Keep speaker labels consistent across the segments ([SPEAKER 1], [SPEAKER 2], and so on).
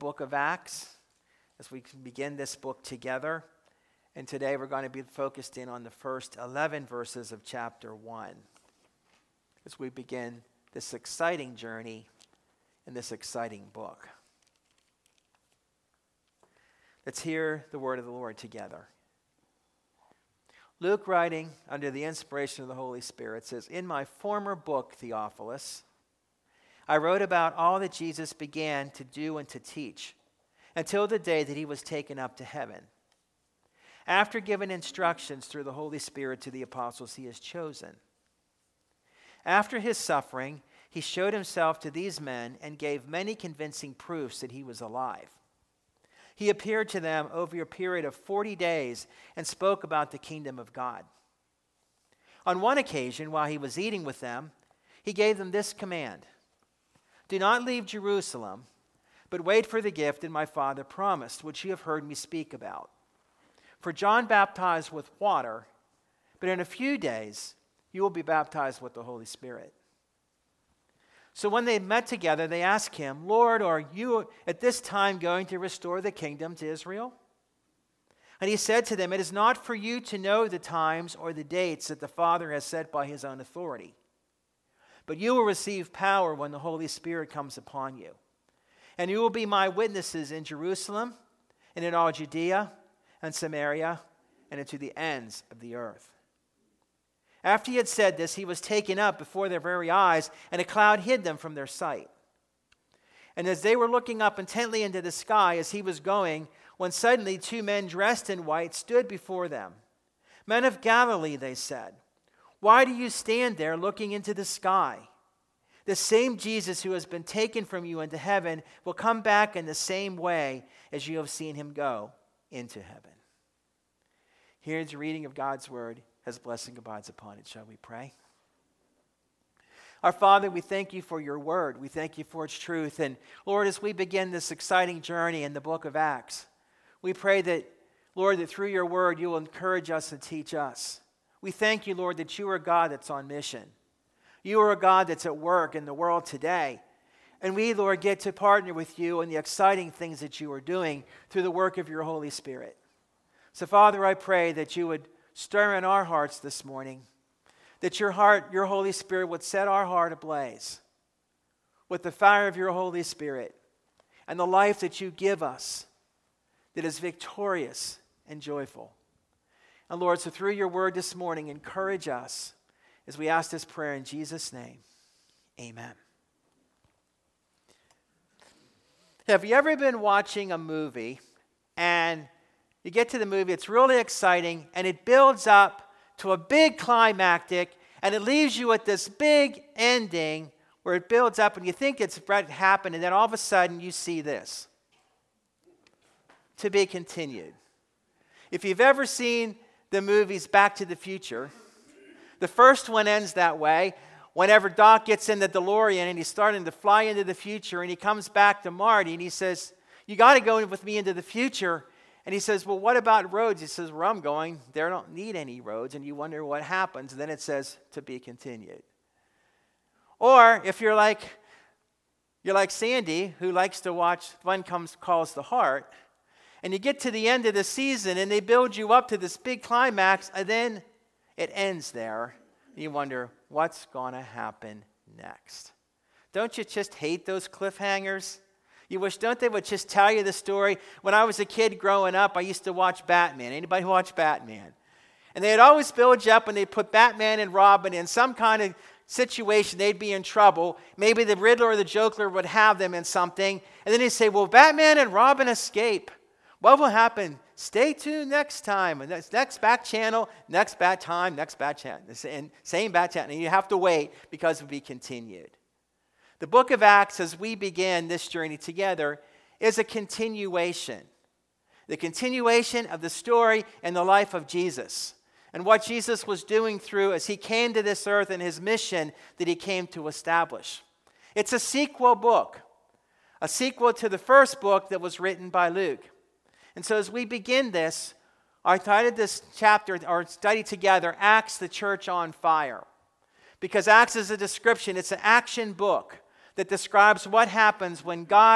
[SPEAKER 1] book of Acts as we begin this book together. And today we're going to be focused in on the first 11 verses of chapter 1 as we begin this exciting journey in this exciting book. Let's hear the word of the Lord together. Luke, writing under the inspiration of the Holy Spirit, says, "In my former book, Theophilus, I wrote about all that Jesus began to do and to teach until the day that he was taken up to heaven. After giving instructions through the Holy Spirit to the apostles he has chosen. After his suffering, he showed himself to these men and gave many convincing proofs that he was alive. He appeared to them over a period of 40 days and spoke about the kingdom of God. On one occasion, while he was eating with them, he gave them this command: 'Do not leave Jerusalem, but wait for the gift that my Father promised, which you have heard me speak about. For John baptized with water, but in a few days you will be baptized with the Holy Spirit.' So when they met together, they asked him, 'Lord, are you at this time going to restore the kingdom to Israel?' And he said to them, 'It is not for you to know the times or the dates that the Father has set by his own authority. But you will receive power when the Holy Spirit comes upon you. And you will be my witnesses in Jerusalem and in all Judea and Samaria and into the ends of the earth.' After he had said this, he was taken up before their very eyes, and a cloud hid them from their sight. And as they were looking up intently into the sky as he was going, when suddenly 2 men dressed in white stood before them. 'Men of Galilee,' they said, 'why do you stand there looking into the sky? The same Jesus who has been taken from you into heaven will come back in the same way as you have seen him go into heaven.'" Here's the reading of God's word. As blessing abides upon it, shall we pray? Our Father, we thank you for your word. We thank you for its truth. And Lord, as we begin this exciting journey in the book of Acts, we pray that, Lord, that through your word you will encourage us and teach us. We thank you, Lord, that you are a God that's on mission. You are a God that's at work in the world today. And we, Lord, get to partner with you in the exciting things that you are doing through the work of your Holy Spirit. So, Father, I pray that you would stir in our hearts this morning, that your Holy Spirit would set our heart ablaze with the fire of your Holy Spirit and the life that you give us that is victorious and joyful. And Lord, so through your word this morning, encourage us as we ask this prayer in Jesus' name. Amen. Have you ever been watching a movie and you get to the movie, it's really exciting, and it builds up to a big climactic, and it leaves you with this big ending where it builds up, and you think it's about to happen, and then all of a sudden you see this: "To be continued." If you've ever seen the movies Back to the Future, the first one ends that way. Whenever Doc gets in the DeLorean and he's starting to fly into the future, and he comes back to Marty, and he says, "You got to go with me into the future." And he says, "Well, what about roads?" He says, "Where I'm going, they don't need any roads." And you wonder what happens. And then it says, "To be continued." Or if you're like Sandy, who likes to watch Fun Calls the Heart, and you get to the end of the season and they build you up to this big climax, and then it ends there. And you wonder, what's going to happen next? Don't you just hate those cliffhangers? You wish, don't they, would just tell you the story? When I was a kid growing up, I used to watch Batman. Anybody watch Batman? And they'd always build you up when they put Batman and Robin in some kind of situation. They'd be in trouble. Maybe the Riddler or the Joker would have them in something. And then they'd say, "Will Batman and Robin escape? What will happen? Stay tuned next time." And next back channel, next bat time, next bat channel. Same bat channel. And you have to wait because it will be continued. The book of Acts, as we begin this journey together, is a continuation. The continuation of the story and the life of Jesus and what Jesus was doing through as he came to this earth and his mission that he came to establish. It's a sequel book, a sequel to the first book that was written by Luke. And so as we begin this, I titled this chapter, or study together, Acts, the Church on Fire. Because Acts is a description, it's an action book that describes what happens when God's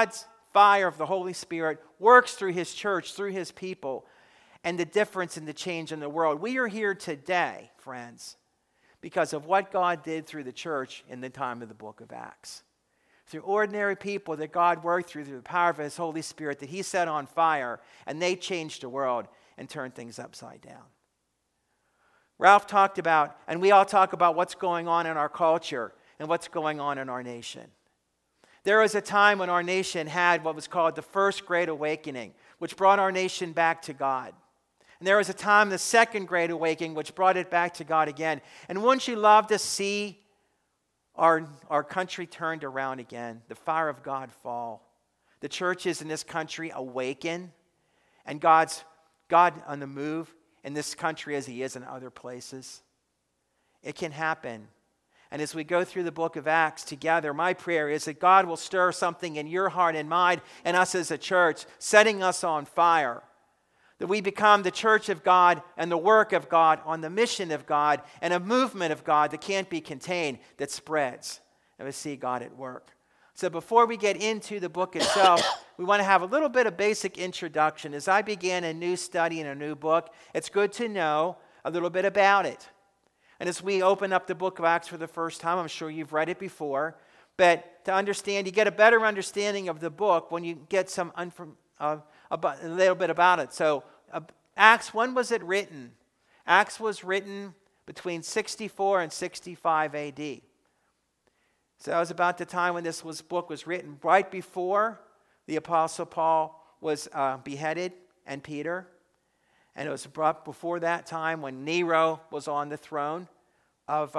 [SPEAKER 1] fire of the Holy Spirit works through his church, through his people, and the difference in the change in the world. We are here today, friends, because of what God did through the church in the time of the book of Acts. Through ordinary people that God worked through the power of his Holy Spirit that he set on fire, and they changed the world and turned things upside down. Ralph talked about, and we all talk about what's going on in our culture and what's going on in our nation. There was a time when our nation had what was called the First Great Awakening, which brought our nation back to God. And there was a time, the Second Great Awakening, which brought it back to God again. And wouldn't you love to see our country turned around again, the fire of God fall, the churches in this country awaken, and God on the move in this country as he is in other places? It can happen. And as we go through the book of Acts together, my prayer is that God will stir something in your heart and mind and us as a church, setting us on fire. That we become the church of God and the work of God on the mission of God and a movement of God that can't be contained, that spreads. And we see God at work. So before we get into the book itself, we want to have a little bit of basic introduction. As I began a new study and a new book, it's good to know a little bit about it. And as we open up the book of Acts for the first time, I'm sure you've read it before, but to understand, you get a better understanding of the book when you get a little bit about it. So Acts, when was it written? Acts was written between 64 and 65 AD. So that was about the time when this book was written, right before the Apostle Paul was beheaded and Peter. And it was brought before that time when Nero was on the throne of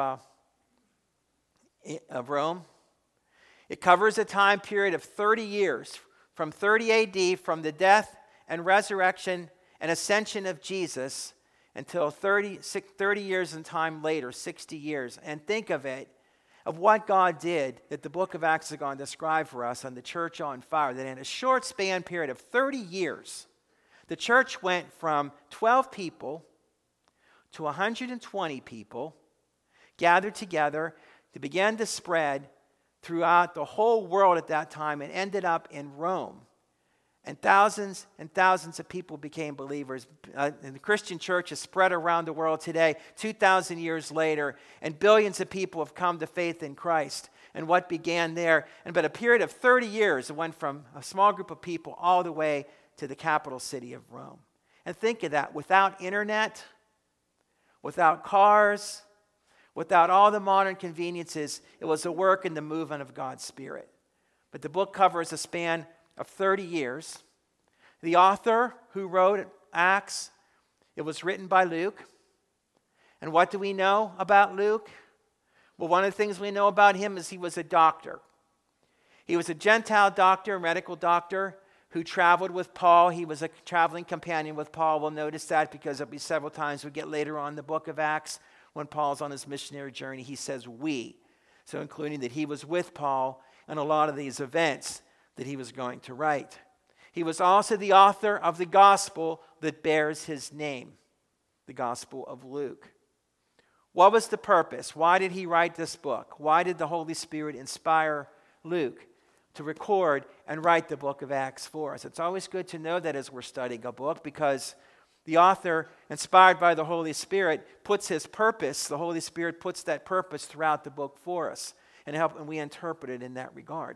[SPEAKER 1] Rome. It covers a time period of 30 years, from 30 AD, from the death and resurrection and ascension of Jesus, until 30 years in time later, 60 years. And think of it, of what God did that the book of Acts is going to describe for us on the church on fire, that in a short span period of 30 years, the church went from 12 people to 120 people gathered together to begin to spread throughout the whole world at that time and ended up in Rome. And thousands of people became believers. And the Christian church is spread around the world today, 2,000 years later, and billions of people have come to faith in Christ. And what began there, but a period of 30 years, it went from a small group of people all the way to the capital city of Rome. And think of that, without internet, without cars, without all the modern conveniences, it was the work and the movement of God's Spirit. But the book covers a span of 30 years. The author who wrote Acts, it was written by Luke. And what do we know about Luke? Well, one of the things we know about him is he was a doctor. He was a Gentile doctor, a medical doctor, who traveled with Paul. He was a traveling companion with Paul. We'll notice that because there'll be several times we get later on in the book of Acts when Paul's on his missionary journey, he says we. So including that he was with Paul in a lot of these events that he was going to write. He was also the author of the gospel that bears his name, the Gospel of Luke. What was the purpose? Why did he write this book? Why did the Holy Spirit inspire Luke to record and write the book of Acts for us? It's always good to know that as we're studying a book, because the author, inspired by the Holy Spirit, puts his purpose, the Holy Spirit puts that purpose throughout the book for us, and we interpret it in that regard.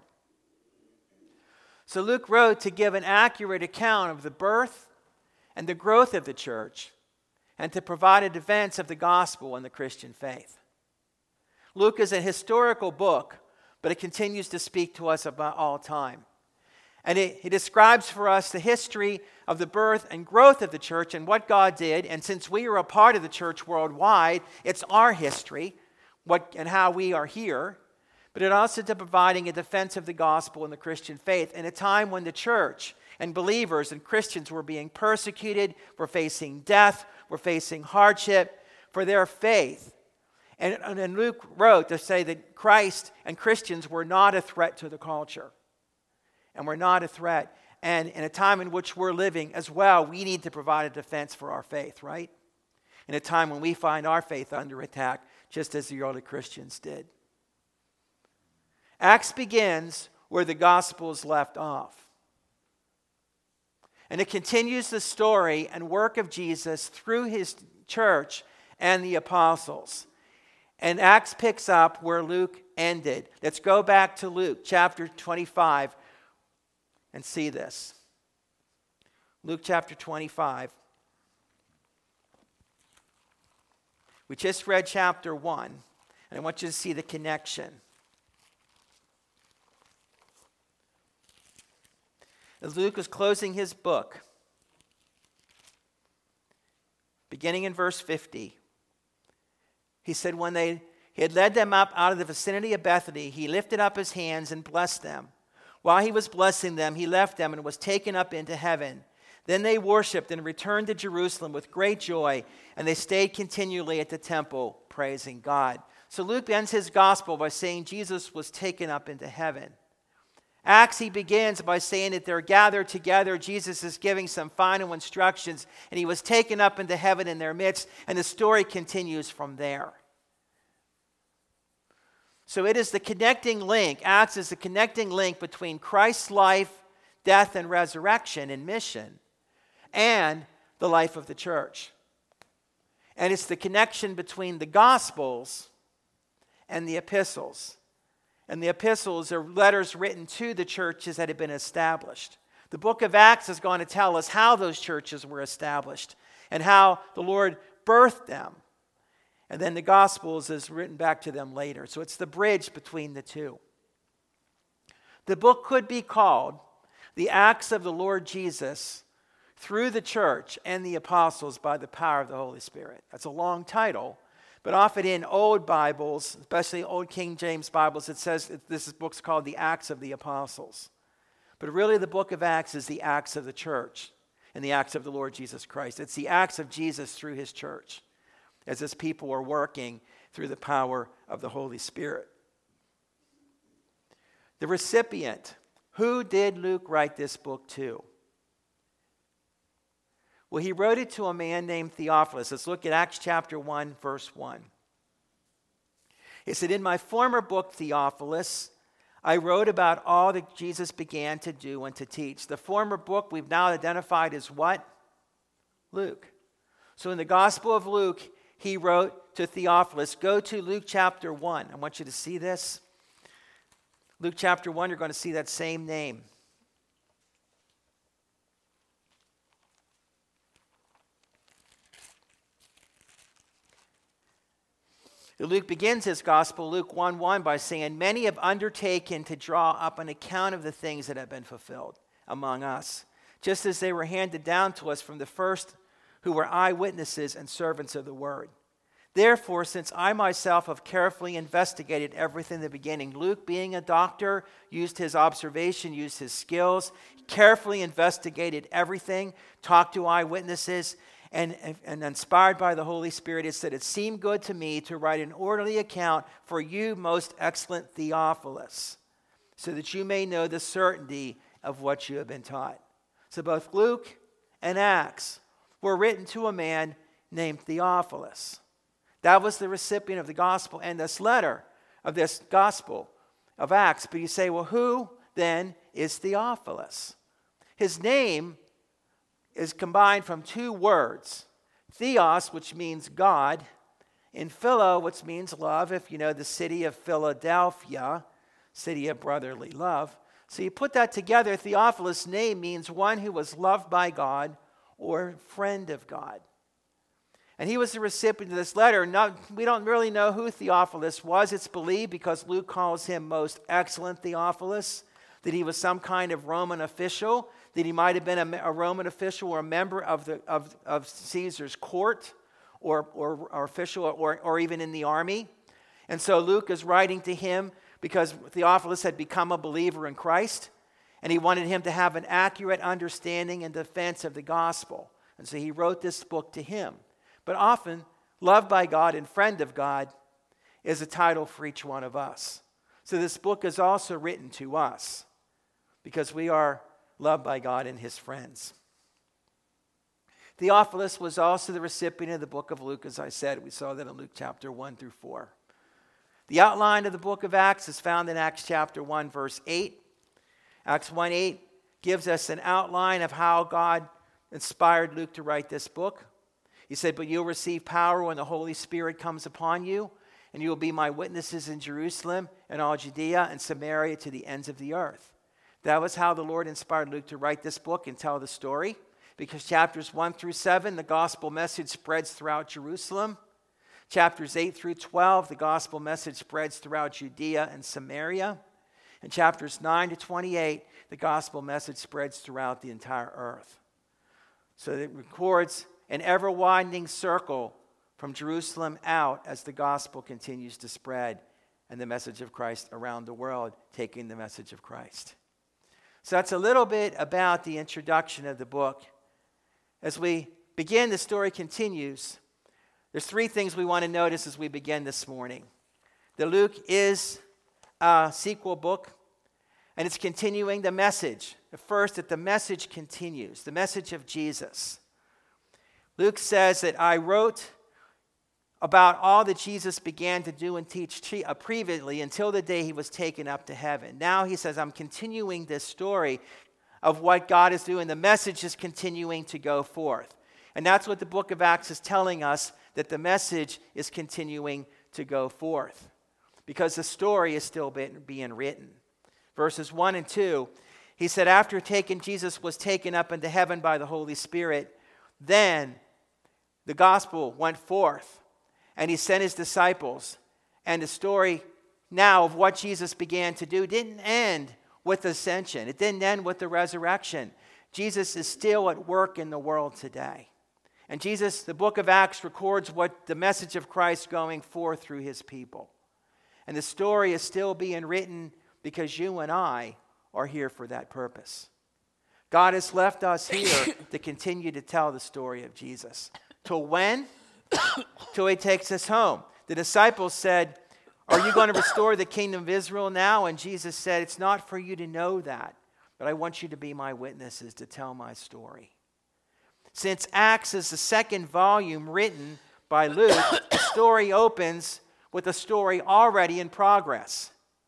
[SPEAKER 1] So Luke wrote to give an accurate account of the birth and the growth of the church, and to provide a defense of the gospel and the Christian faith. Luke is a historical book, but it continues to speak to us about all time. And it describes for us the history of the birth and growth of the church and what God did. And since we are a part of the church worldwide, it's our history and how we are here. But it also to providing a defense of the gospel and the Christian faith in a time when the church and believers and Christians were being persecuted, were facing death, were facing hardship for their faith. And Luke wrote to say that Christ and Christians were not a threat to the culture. And we're not a threat. And in a time in which we're living as well, we need to provide a defense for our faith, right? In a time when we find our faith under attack, just as the early Christians did. Acts begins where the Gospels left off. And it continues the story and work of Jesus through his church and the apostles. And Acts picks up where Luke ended. Let's go back to Luke chapter 25 and see this. Luke chapter 25. We just read chapter 1, and I want you to see the connection. As Luke was closing his book, beginning in verse 50, he said, when he had led them up out of the vicinity of Bethany, he lifted up his hands and blessed them. While he was blessing them, he left them and was taken up into heaven. Then they worshiped and returned to Jerusalem with great joy, and they stayed continually at the temple, praising God. So Luke ends his gospel by saying Jesus was taken up into heaven. Acts, he begins by saying that they're gathered together. Jesus is giving some final instructions, and he was taken up into heaven in their midst, and the story continues from there. So it is the connecting link. Acts is the connecting link between Christ's life, death, and resurrection and mission, and the life of the church. And it's the connection between the Gospels and the epistles. And the epistles are letters written to the churches that have been established. The book of Acts is going to tell us how those churches were established and how the Lord birthed them. And then the Gospels is written back to them later. So it's the bridge between the two. The book could be called The Acts of the Lord Jesus through the church and the apostles by the power of the Holy Spirit. That's a long title, but often in old Bibles, especially old King James Bibles, it says this book's called The Acts of the Apostles. But really the book of Acts is the Acts of the church and the Acts of the Lord Jesus Christ. It's the Acts of Jesus through his church as his people are working through the power of the Holy Spirit. The recipient. Who did Luke write this book to? Well, he wrote it to a man named Theophilus. Let's look at Acts chapter 1, verse 1. He said, in my former book, Theophilus, I wrote about all that Jesus began to do and to teach. The former book we've now identified as what? Luke. So in the Gospel of Luke, he wrote to Theophilus. Go to Luke chapter 1. I want you to see this. Luke chapter 1, you're going to see that same name. Luke begins his gospel, Luke 1:1, by saying, many have undertaken to draw up an account of the things that have been fulfilled among us, just as they were handed down to us from the first who were eyewitnesses and servants of the word. Therefore, since I myself have carefully investigated everything in the beginning, Luke, being a doctor, used his observation, used his skills, carefully investigated everything, talked to eyewitnesses, and inspired by the Holy Spirit, it said, it seemed good to me to write an orderly account for you, most excellent Theophilus, so that you may know the certainty of what you have been taught. So both Luke and Acts were written to a man named Theophilus. That was the recipient of the gospel and this letter of this gospel of Acts. But you say, well, who then is Theophilus? His name is combined from two words. Theos, which means God, and philo, which means love. If you know the city of Philadelphia, city of brotherly love. So you put that together, Theophilus' name means one who was loved by God or friend of God. And he was the recipient of this letter. We don't really know who Theophilus was. It's believed, because Luke calls him most excellent Theophilus, that he was some kind of Roman official, that he might have been a Roman official or a member of Caesar's court or official or even in the army. And so Luke is writing to him because Theophilus had become a believer in Christ, and he wanted him to have an accurate understanding and defense of the gospel. And so he wrote this book to him. But often, loved by God and friend of God is a title for each one of us. So this book is also written to us because we are loved by God and his friends. Theophilus was also the recipient of the book of Luke, as I said. We saw that in Luke chapter 1 through 4. The outline of the book of Acts is found in Acts chapter 1, verse 8. Acts 1:8 gives us an outline of how God inspired Luke to write this book. He said, "But you'll receive power when the Holy Spirit comes upon you, and you will be my witnesses in Jerusalem and all Judea and Samaria to the ends of the earth." That was how the Lord inspired Luke to write this book and tell the story, because chapters 1 through 7, the gospel message spreads throughout Jerusalem. Chapters 8 through 12, the gospel message spreads throughout Judea and Samaria. And chapters 9 to 28, the gospel message spreads throughout the entire earth. So it records an ever-widening circle from Jerusalem out as the gospel continues to spread and the message of Christ around the world, taking the message of Christ. So that's a little bit about the introduction of the book. As we begin, the story continues. There's 3 things we want to notice as we begin this morning. That Luke is a sequel book, and it's continuing the message. First, that the message continues, the message of Jesus. Luke says that I wrote about all that Jesus began to do and teach previously until the day he was taken up to heaven. Now he says, I'm continuing this story of what God is doing. The message is continuing to go forth. And that's what the book of Acts is telling us, that the message is continuing to go forth, because the story is still being written. Verses 1 and 2, he said, after Jesus was taken up into heaven by the Holy Spirit, then the gospel went forth, and he sent his disciples. And the story now of what Jesus began to do didn't end with the ascension. It didn't end with the resurrection. Jesus is still at work in the world today. And the book of Acts records what the message of Christ going forth through his people. And the story is still being written because you and I are here for that purpose. God has left us here to continue to tell the story of Jesus. Till when? Till he takes us home. The disciples said, are you going to restore the kingdom of Israel now? And Jesus said, it's not for you to know that, but I want you to be my witnesses to tell my story. Since Acts is the second volume written by Luke, the story opens with a story already in progress.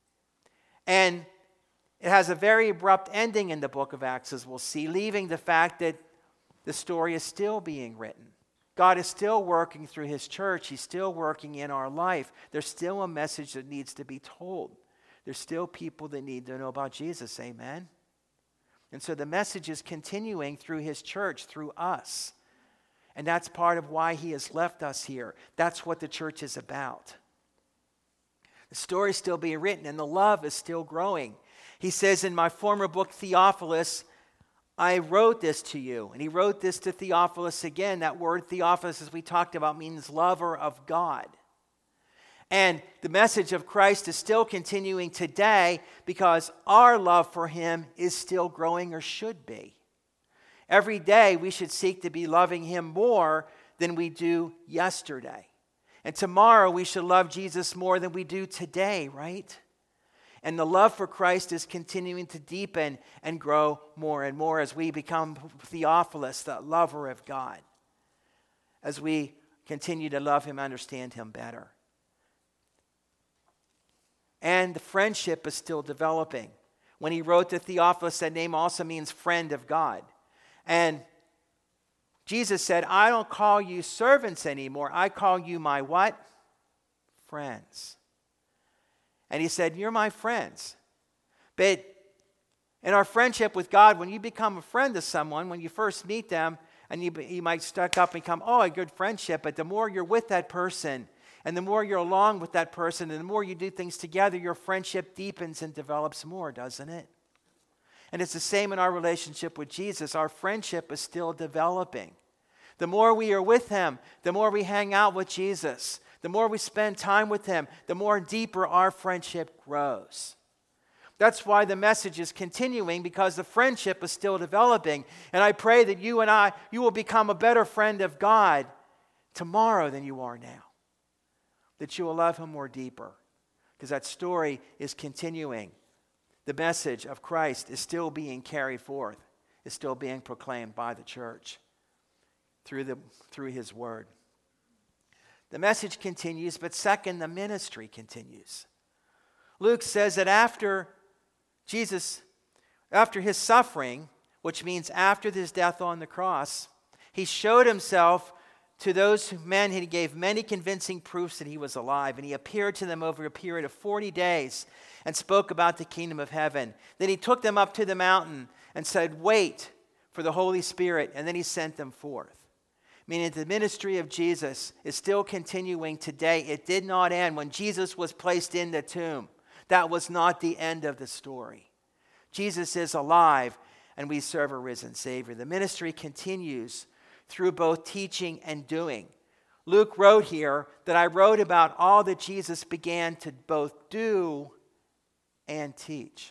[SPEAKER 1] And it has a very abrupt ending in the book of Acts, as we'll see, leaving the fact that the story is still being written. God is still working through his church. He's still working in our life. There's still a message that needs to be told. There's still people that need to know about Jesus. Amen? And so the message is continuing through his church, through us. And that's part of why he has left us here. That's what the church is about. The story is still being written, and the love is still growing. He says, in my former book, Theophilus, I wrote this to you. And he wrote this to Theophilus again. That word Theophilus, as we talked about, means lover of God. And the message of Christ is still continuing today because our love for him is still growing, or should be. Every day we should seek to be loving him more than we do yesterday. And tomorrow we should love Jesus more than we do today, right? And the love for Christ is continuing to deepen and grow more and more as we become Theophilus, the lover of God, as we continue to love him, understand him better. And the friendship is still developing. When he wrote to Theophilus, that name also means friend of God. And Jesus said, I don't call you servants anymore. I call you my what? Friends. And he said, you're my friends. But in our friendship with God, when you become a friend to someone, when you first meet them, and you might start up and become, a good friendship. But the more you're with that person, and the more you're along with that person, and the more you do things together, your friendship deepens and develops more, doesn't it? And it's the same in our relationship with Jesus. Our friendship is still developing. The more we are with him, the more we hang out with Jesus, the more we spend time with him, the more deeper our friendship grows. That's why the message is continuing, because the friendship is still developing. And I pray that you will become a better friend of God tomorrow than you are now. That you will love him more deeper, because that story is continuing. The message of Christ is still being carried forth, is still being proclaimed by the church through his word. The message continues, but second, the ministry continues. Luke says that after Jesus After his suffering, which means after his death on the cross, he showed himself to those men. He gave many convincing proofs that he was alive, and he appeared to them over a period of 40 days and spoke about the kingdom of heaven. Then he took them up to the mountain and said, "Wait for the Holy Spirit," and then he sent them forth. Meaning the ministry of Jesus is still continuing today. It did not end when Jesus was placed in the tomb. That was not the end of the story. Jesus is alive, and we serve a risen Savior. The ministry continues through both teaching and doing. Luke wrote here that I wrote about all that Jesus began to both do and teach.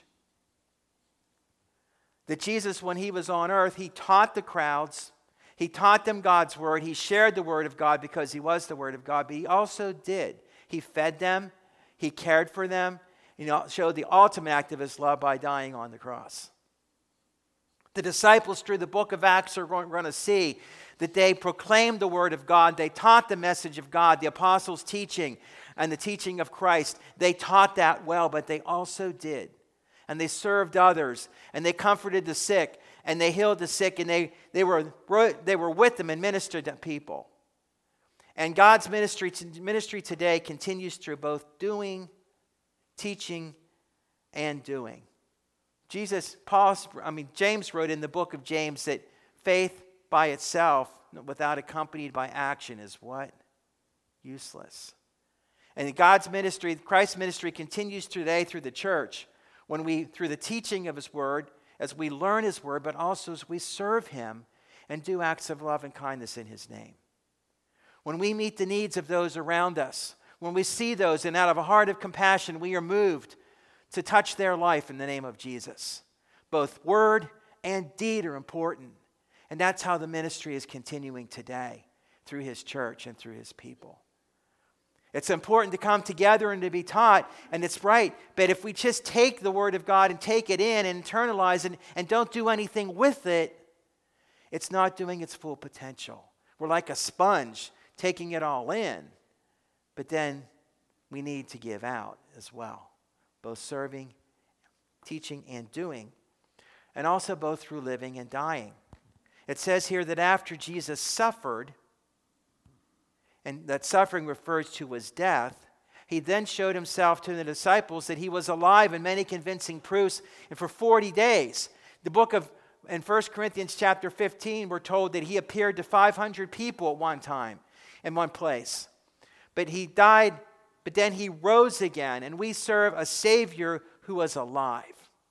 [SPEAKER 1] That Jesus, when he was on earth, he taught the crowds. He taught them God's word. He shared the word of God because he was the word of God. But he also did. He fed them. He cared for them. He showed the ultimate act of his love by dying on the cross. The disciples through the book of Acts are going to see that they proclaimed the word of God. They taught the message of God, the apostles' teaching and the teaching of Christ. They taught that well, but they also did. And they served others, and they comforted the sick, and they healed the sick, and they were with them and ministered to people. And God's ministry today continues through both doing, teaching, and doing. James wrote in the book of James that faith by itself, without accompanied by action, is what? Useless. And God's ministry, Christ's ministry, continues today through the church, through the teaching of his word, as we learn his word, but also as we serve him and do acts of love and kindness in his name. When we meet the needs of those around us, when we see those, and out of a heart of compassion, we are moved to touch their life in the name of Jesus. Both word and deed are important. And that's how the ministry is continuing today through his church and through his people. It's important to come together and to be taught, and it's right. But if we just take the word of God and take it in and internalize it and don't do anything with it, it's not doing its full potential. We're like a sponge taking it all in, but then we need to give out as well, both serving, teaching, and doing, and also both through living and dying. It says here that after Jesus suffered, and that suffering refers to his death, he then showed himself to the disciples that he was alive in many convincing proofs, and for 40 days. In 1 Corinthians chapter 15, we're told that he appeared to 500 people at one time, in one place. But he died, but then he rose again, and we serve a Savior who was alive.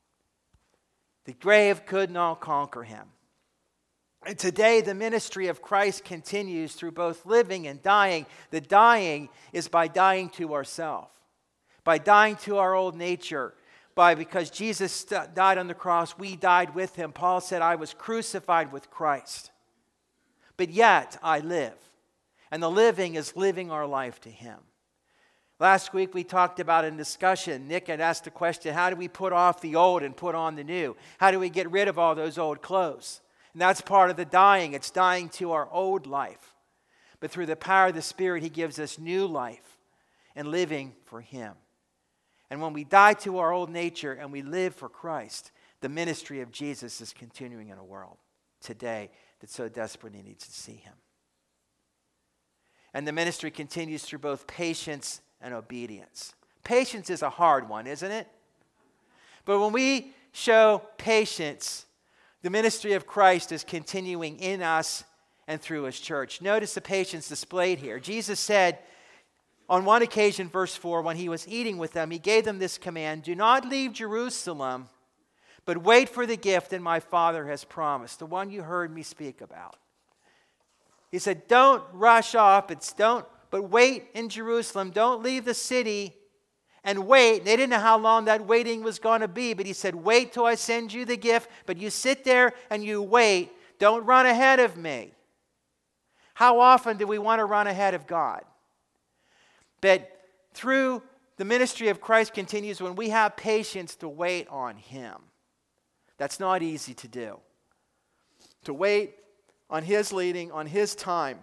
[SPEAKER 1] The grave could not conquer him. And today, the ministry of Christ continues through both living and dying. The dying is by dying to ourselves, by dying to our old nature, because Jesus died on the cross, we died with him. Paul said, I was crucified with Christ, but yet I live. And the living is living our life to him. Last week we talked about in discussion, Nick had asked the question, how do we put off the old and put on the new? How do we get rid of all those old clothes? And that's part of the dying. It's dying to our old life. But through the power of the Spirit, he gives us new life and living for him. And when we die to our old nature and we live for Christ, the ministry of Jesus is continuing in a world today that so desperately needs to see him. And the ministry continues through both patience and obedience. Patience is a hard one, isn't it? But when we show patience, the ministry of Christ is continuing in us and through his church. Notice the patience displayed here. Jesus said on one occasion, verse 4, when he was eating with them, he gave them this command, do not leave Jerusalem, but wait for the gift that my Father has promised, the one you heard me speak about. He said, don't rush off, but wait in Jerusalem. Don't leave the city and wait. They didn't know how long that waiting was going to be, but he said, wait till I send you the gift, but you sit there and you wait. Don't run ahead of me. How often do we want to run ahead of God? But through the ministry of Christ continues when we have patience to wait on him. That's not easy to do. To wait on his leading, on his time.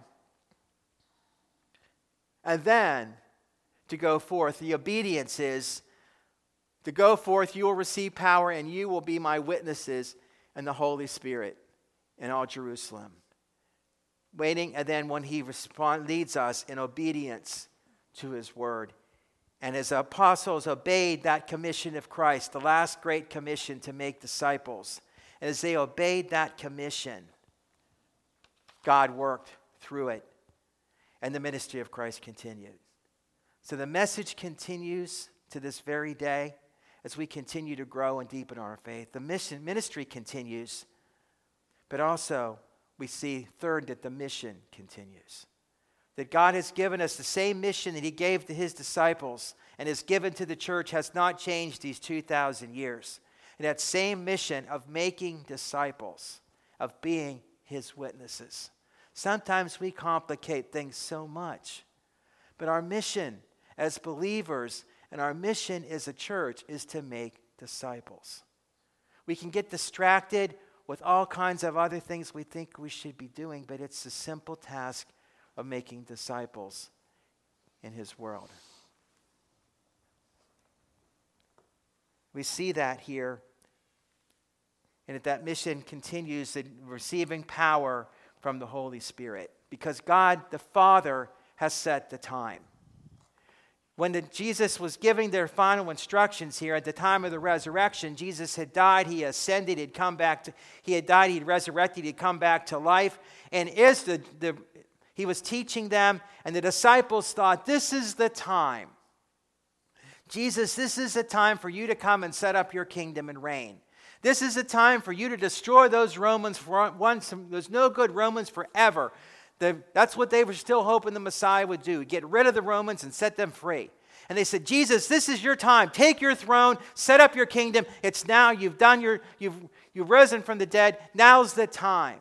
[SPEAKER 1] And then to go forth. The obedience is to go forth, you will receive power, and you will be my witnesses in the Holy Spirit in all Jerusalem. Waiting, and then when he leads us in obedience to his word. And as apostles obeyed that commission of Christ, the last great commission to make disciples, and as they obeyed that commission, God worked through it, and the ministry of Christ continued. So the message continues to this very day as we continue to grow and deepen our faith. The ministry continues, but also we see, third, that the mission continues. That God has given us the same mission that he gave to his disciples and has given to the church has not changed these 2,000 years. And that same mission of making disciples, of being his witnesses. Sometimes we complicate things so much. But our mission as believers and our mission as a church is to make disciples. We can get distracted with all kinds of other things we think we should be doing, but it's the simple task of making disciples in his world. We see that here, and that mission continues in receiving power from the Holy Spirit, because God the Father has set the time. When Jesus was giving their final instructions here at the time of the resurrection, Jesus had died, he ascended, he had died, he'd resurrected, he'd come back to life, and he was teaching them, and the disciples thought, this is the time. Jesus, this is the time for you to come and set up your kingdom and reign. This is the time for you to destroy those Romans, those no good Romans forever. That's what they were still hoping the Messiah would do, get rid of the Romans and set them free. And they said, Jesus, this is your time. Take your throne, set up your kingdom. It's now, you've risen from the dead. Now's the time.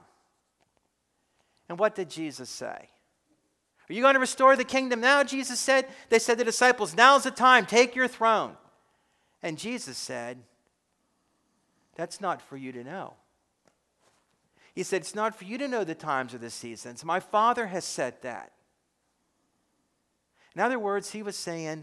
[SPEAKER 1] And what did Jesus say? Are you going to restore the kingdom now, Jesus said? They said to the disciples, now's the time. Take your throne. And Jesus said, that's not for you to know. He said, it's not for you to know the times or the seasons. My Father has said that. In other words, he was saying,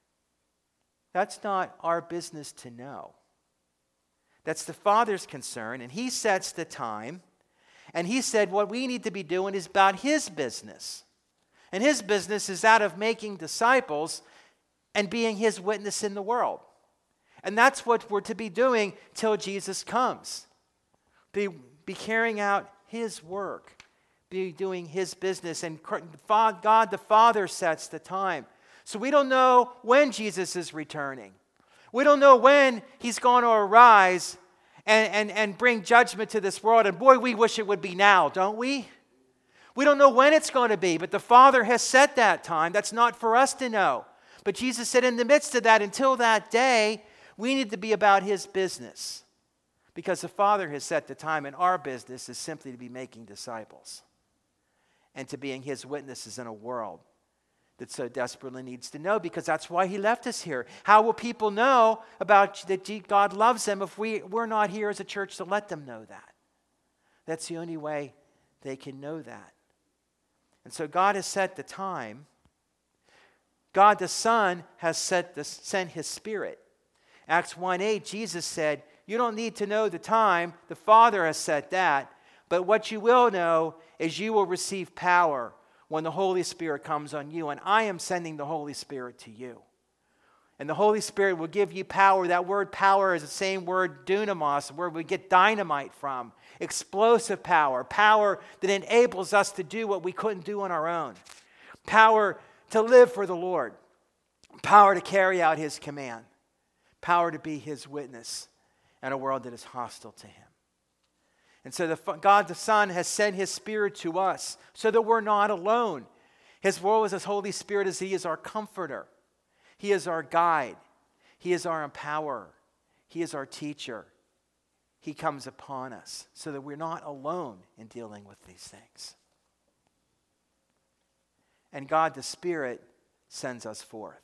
[SPEAKER 1] that's not our business to know. That's the Father's concern, and he sets the time. And he said what we need to be doing is about his business. And his business is that of making disciples and being his witness in the world. And that's what we're to be doing till Jesus comes. Be carrying out his work. Be doing his business. And God the Father sets the time. So we don't know when Jesus is returning. We don't know when he's going to arise and bring judgment to this world. And boy, we wish it would be now, don't we? We don't know when it's going to be, but the Father has set that time. That's not for us to know. But Jesus said in the midst of that, until that day, we need to be about his business. Because the Father has set the time, and our business is simply to be making disciples. And to being his witnesses in a world that so desperately needs to know, because that's why he left us here. How will people know about that God loves them if we're not here as a church to let them know that? That's the only way they can know that. And so God has set the time. God the Son has sent his Spirit. Acts 1:8, Jesus said, you don't need to know the time. The Father has set that. But what you will know is you will receive power when the Holy Spirit comes on you. And I am sending the Holy Spirit to you. And the Holy Spirit will give you power. That word power is the same word dunamos, where we get dynamite from. Explosive power. Power that enables us to do what we couldn't do on our own. Power to live for the Lord. Power to carry out his command. Power to be his witness in a world that is hostile to him. And so God the Son has sent his Spirit to us so that we're not alone. His role as his Holy Spirit is he is our comforter. He is our guide. He is our empowerer. He is our teacher. He comes upon us so that we're not alone in dealing with these things. And God the Spirit sends us forth.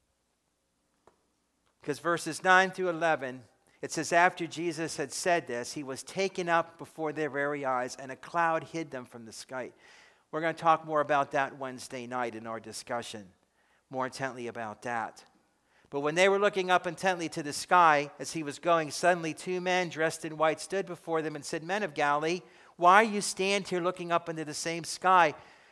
[SPEAKER 1] Because verses 9 through 11, it says, after Jesus had said this, he was taken up before their very eyes, and a cloud hid them from the sight. We're going to talk more about that Wednesday night in our discussion, more intently about that. But when they were looking up intently to the sky as he was going, suddenly 2 men dressed in white stood before them and said, Men of Galilee, why you stand here looking up into the sky?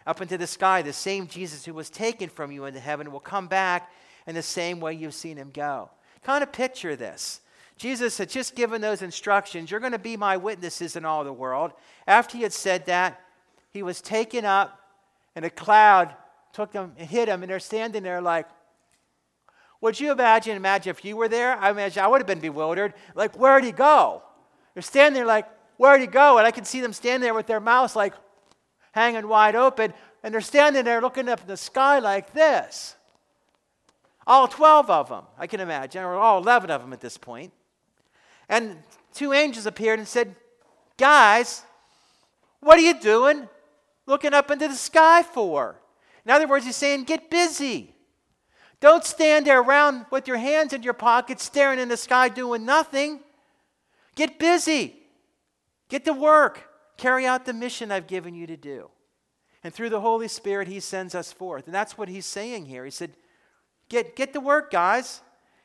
[SPEAKER 1] The same Jesus who was taken from you into heaven will come back in the same way you've seen him go. Kind of picture this. Jesus had just given those instructions. You're going to be my witnesses in all the world. After he had said that, he was taken up, and a cloud took them and hit him, and they're standing there like, would you imagine if you were there? I imagine I would have been bewildered. Like, where'd he go? They're standing there like, where'd he go? And I can see them standing there with their mouths like hanging wide open, and they're standing there looking up in the sky like this. All 12 of them, I can imagine, or all 11 of them at this point. And 2 angels appeared and said, guys, what are you doing looking up into the sky for? In other words, he's saying, get busy. Don't stand there around with your hands in your pockets staring in the sky doing nothing. Get busy. Get to work. Carry out the mission I've given you to do. And through the Holy Spirit, he sends us forth. And that's what he's saying here. He said, get to work, guys.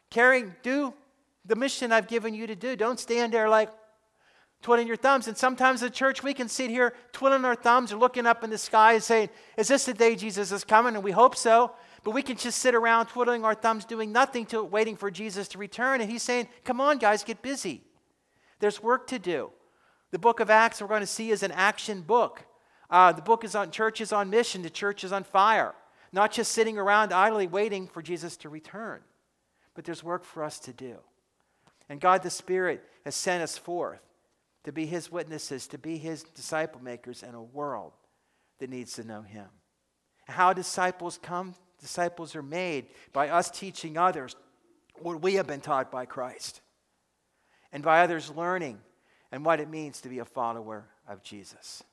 [SPEAKER 1] Do the mission I've given you to do. Don't stand there like twiddling your thumbs. And sometimes at church, we can sit here twiddling our thumbs or looking up in the sky and saying, is this the day Jesus is coming? And we hope so. But we can just sit around twiddling our thumbs doing nothing waiting for Jesus to return. And he's saying, come on, guys, get busy. There's work to do. The book of Acts we're going to see is an action book. The book is on church is on mission. The church is on fire. Not just sitting around idly waiting for Jesus to return. But there's work for us to do. And God the Spirit has sent us forth to be his witnesses, to be his disciple makers in a world that needs to know him. How disciples come? Disciples are made by us teaching others what we have been taught by Christ. And by others learning and what it means to be a follower of Jesus.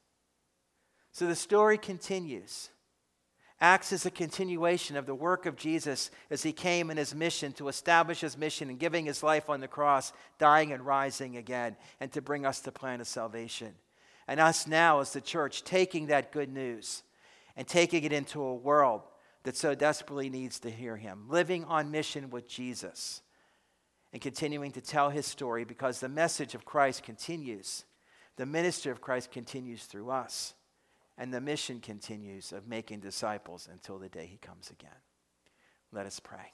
[SPEAKER 1] So the story continues. Acts is a continuation of the work of Jesus as he came in his mission to establish his mission and giving his life on the cross, dying and rising again, and to bring us the plan of salvation. And us now as the church taking that good news and taking it into a world that so desperately needs to hear him, living on mission with Jesus and continuing to tell his story because the message of Christ continues. The ministry of Christ continues through us. And the mission continues of making disciples until the day he comes again. Let us pray.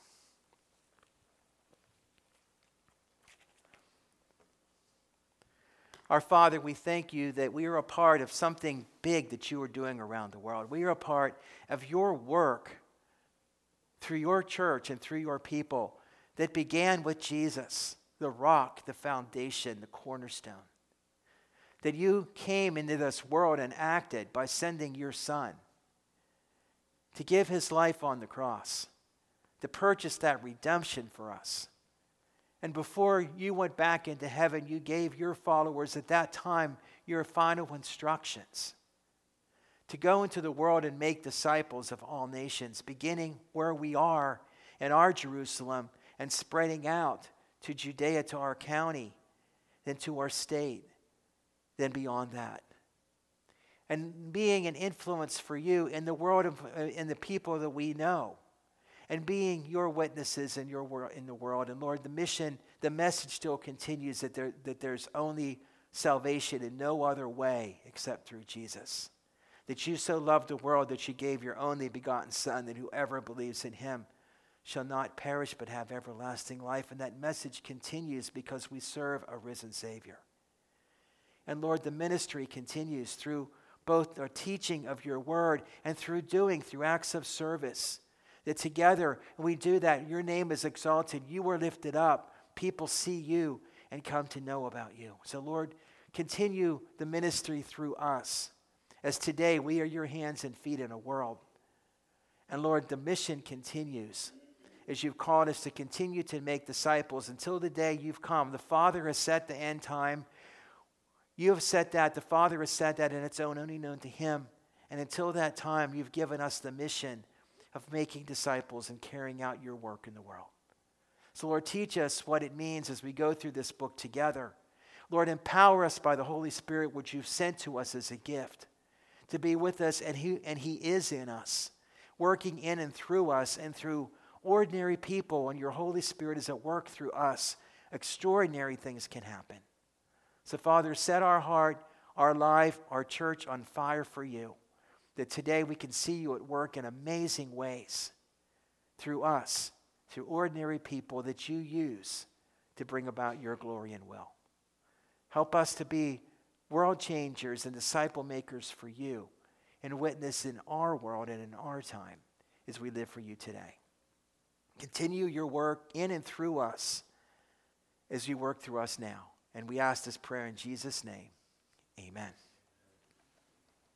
[SPEAKER 1] Our Father, we thank you that we are a part of something big that you are doing around the world. We are a part of your work through your church and through your people that began with Jesus, the rock, the foundation, the cornerstone. That you came into this world and acted by sending your Son to give his life on the cross, to purchase that redemption for us. And before you went back into heaven, you gave your followers at that time your final instructions to go into the world and make disciples of all nations, beginning where we are in our Jerusalem and spreading out to Judea, to our county, then to our state, then beyond that. And being an influence for you in the world, in the people that we know. And being your witnesses in the world. And Lord, the message still continues that there's only salvation in no other way except through Jesus. That you so loved the world that you gave your only begotten Son, that whoever believes in him shall not perish but have everlasting life. And that message continues because we serve a risen Savior. And Lord, the ministry continues through both our teaching of your word and through acts of service. That together we do that, your name is exalted, you are lifted up, people see you and come to know about you. So Lord, continue the ministry through us, as today we are your hands and feet in a world. And Lord, the mission continues as you've called us to continue to make disciples until the day you've come. The Father has set the end time. You have set that, the Father has set that in its own, only known to him. And until that time, you've given us the mission of making disciples and carrying out your work in the world. So Lord, teach us what it means as we go through this book together. Lord, empower us by the Holy Spirit, which you've sent to us as a gift, to be with us, and he is in us, working in and through us and through ordinary people and your Holy Spirit is at work through us, extraordinary things can happen. So, Father, set our heart, our life, our church on fire for you, that today we can see you at work in amazing ways through us, through ordinary people that you use to bring about your glory and will. Help us to be world changers and disciple makers for you and witness in our world and in our time as we live for you today. Continue your work in and through us as you work through us now. And we ask this prayer in Jesus' name. Amen.